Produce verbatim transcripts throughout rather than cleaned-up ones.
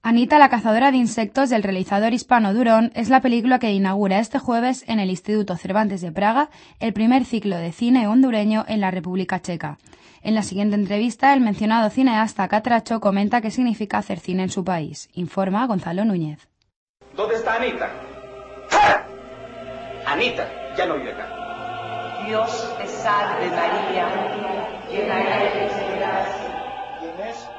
Anita, la cazadora de insectos, del realizador Hispano Durón, es la película que inaugura este jueves en el Instituto Cervantes de Praga el primer ciclo de cine hondureño en la República Checa. En la siguiente entrevista, el mencionado cineasta catracho comenta qué significa hacer cine en su país. Informa Gonzalo Núñez. ¿Dónde está Anita? ¡Ja! Anita, ya no vive acá. Dios te salve María, llena eres de gracia. ¿Quién es?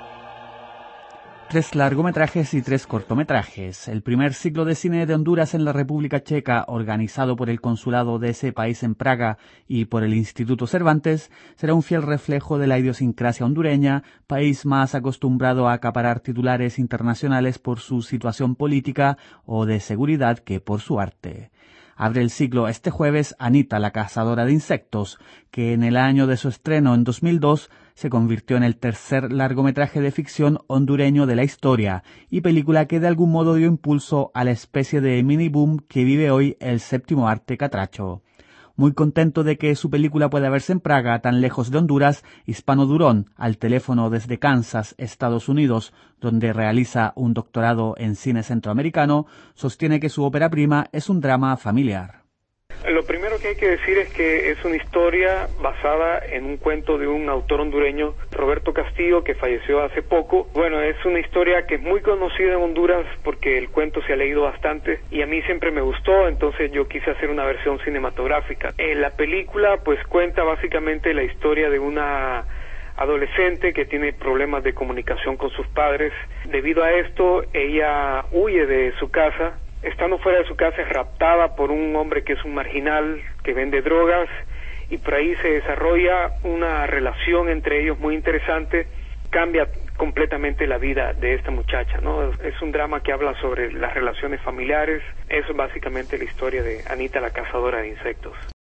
Tres largometrajes y tres cortometrajes. El primer ciclo de cine de Honduras en la República Checa, organizado por el consulado de ese país en Praga y por el Instituto Cervantes, será un fiel reflejo de la idiosincrasia hondureña, país más acostumbrado a acaparar titulares internacionales por su situación política o de seguridad que por su arte. Abre el ciclo este jueves Anita, la cazadora de insectos, que en el año de su estreno en dos mil dos se convirtió en el tercer largometraje de ficción hondureño de la historia y película que de algún modo dio impulso a la especie de mini boom que vive hoy el séptimo arte catracho. Muy contento de que su película pueda verse en Praga, tan lejos de Honduras, Hispano Durón, al teléfono desde Kansas, Estados Unidos, donde realiza un doctorado en cine centroamericano, sostiene que su ópera prima es un drama familiar. Lo primero que hay que decir es que es una historia basada en un cuento de un autor hondureño, Roberto Castillo, que falleció hace poco. Bueno, es una historia que es muy conocida en Honduras porque el cuento se ha leído bastante y a mí siempre me gustó, entonces yo quise hacer una versión cinematográfica. En la película pues cuenta básicamente la historia de una adolescente que tiene problemas de comunicación con sus padres. Debido a esto, ella huye de su casa. Estando fuera de su casa es raptada por un hombre que es un marginal, que vende drogas, y por ahí se desarrolla una relación entre ellos muy interesante. Cambia completamente la vida de esta muchacha, ¿no? Es un drama que habla sobre las relaciones familiares. Eso es básicamente la historia de Anita, la cazadora de insectos.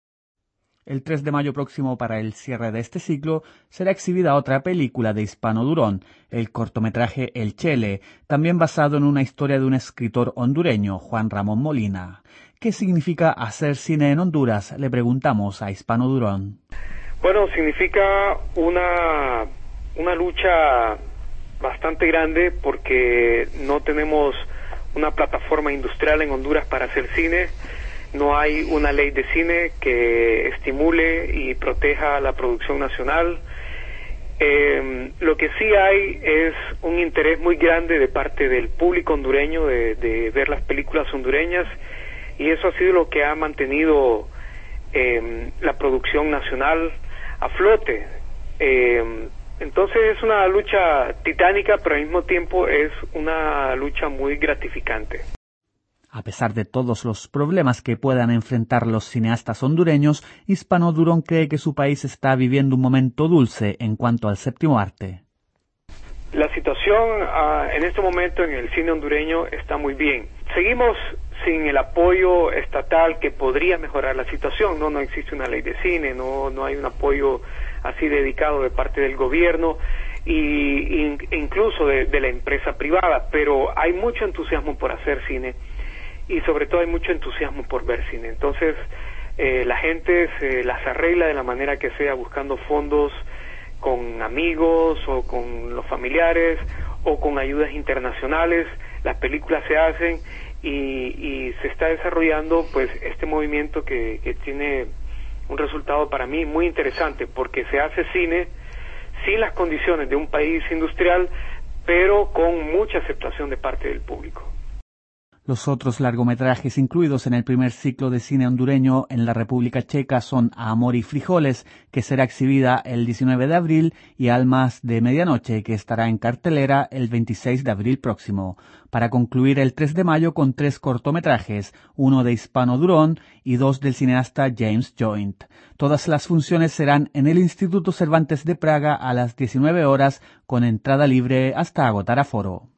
El tres de mayo próximo, para el cierre de este ciclo, será exhibida otra película de Hispano Durón, el cortometraje El Chele, también basado en una historia de un escritor hondureño, Juan Ramón Molina. ¿Qué significa hacer cine en Honduras?, le preguntamos a Hispano Durón. Bueno, significa una, una lucha bastante grande porque no tenemos una plataforma industrial en Honduras para hacer cine. No hay una ley de cine que estimule y proteja la producción nacional. Eh, lo que sí hay es un interés muy grande de parte del público hondureño de, de ver las películas hondureñas, y eso ha sido lo que ha mantenido eh, la producción nacional a flote. Eh, entonces es una lucha titánica, pero al mismo tiempo es una lucha muy gratificante. A pesar de todos los problemas que puedan enfrentar los cineastas hondureños, Hispano Durón cree que su país está viviendo un momento dulce en cuanto al séptimo arte. La situación uh, en este momento en el cine hondureño está muy bien. Seguimos sin el apoyo estatal que podría mejorar la situación. No, no existe una ley de cine, no, no hay un apoyo así dedicado de parte del gobierno y in, incluso de, de la empresa privada, pero hay mucho entusiasmo por hacer cine. Y sobre todo hay mucho entusiasmo por ver cine. Entonces eh, la gente se las arregla de la manera que sea, buscando fondos con amigos o con los familiares o con ayudas internacionales. Las películas se hacen y, y se está desarrollando pues este movimiento que, que tiene un resultado para mí muy interesante, porque se hace cine sin las condiciones de un país industrial, pero con mucha aceptación de parte del público. Los otros largometrajes incluidos en el primer ciclo de cine hondureño en la República Checa son Amor y Frijoles, que será exhibida el diecinueve de abril, y Almas de Medianoche, que estará en cartelera el veintiséis de abril próximo, para concluir el tres de mayo con tres cortometrajes, uno de Hispano Durón y dos del cineasta James Joint. Todas las funciones serán en el Instituto Cervantes de Praga a las diecinueve horas, con entrada libre hasta agotar aforo.